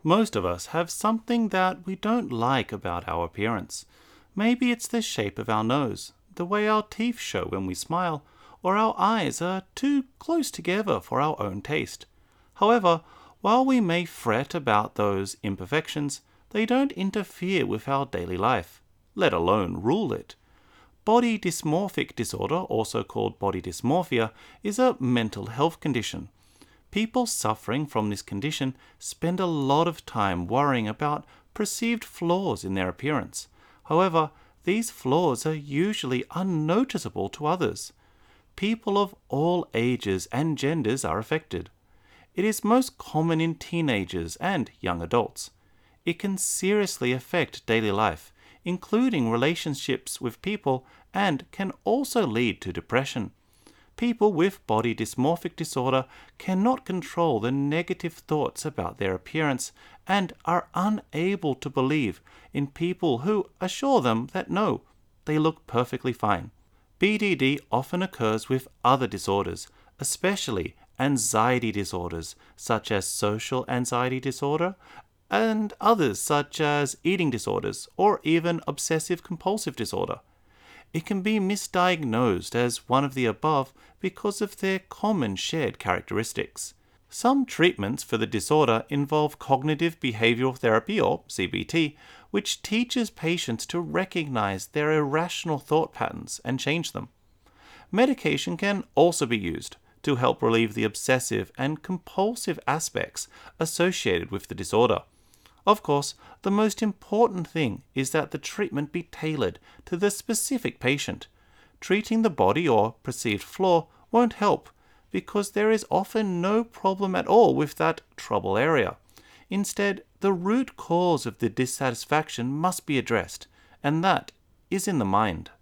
Most of us have something that we don't like about our appearance. Maybe it's the shape of our nose, the way our teeth show when we smile, or our eyes are too close together for our own taste. However, while we may fret about those imperfections, they don't interfere with our daily life, let alone rule it. Body dysmorphic disorder, also called body dysmorphia, is a mental health condition. People suffering from this condition spend a lot of time worrying about perceived flaws in their appearance. However, these flaws are usually unnoticeable to others. People of all ages and genders are affected. It is most common in teenagers and young adults. It can seriously affect daily life, including relationships with people, and can also lead to depression. People with body dysmorphic disorder cannot control the negative thoughts about their appearance and are unable to believe in people who assure them that no, they look perfectly fine. BDD often occurs with other disorders, especially anxiety disorders such as social anxiety disorder, and others such as eating disorders or even obsessive compulsive disorder. It can be misdiagnosed as one of the above because of their common shared characteristics. Some treatments for the disorder involve cognitive behavioral therapy, or CBT, which teaches patients to recognize their irrational thought patterns and change them. Medication can also be used to help relieve the obsessive and compulsive aspects associated with the disorder. Of course, the most important thing is that the treatment be tailored to the specific patient. Treating the body or perceived flaw won't help because there is often no problem at all with that trouble area. Instead, the root cause of the dissatisfaction must be addressed, and that is in the mind.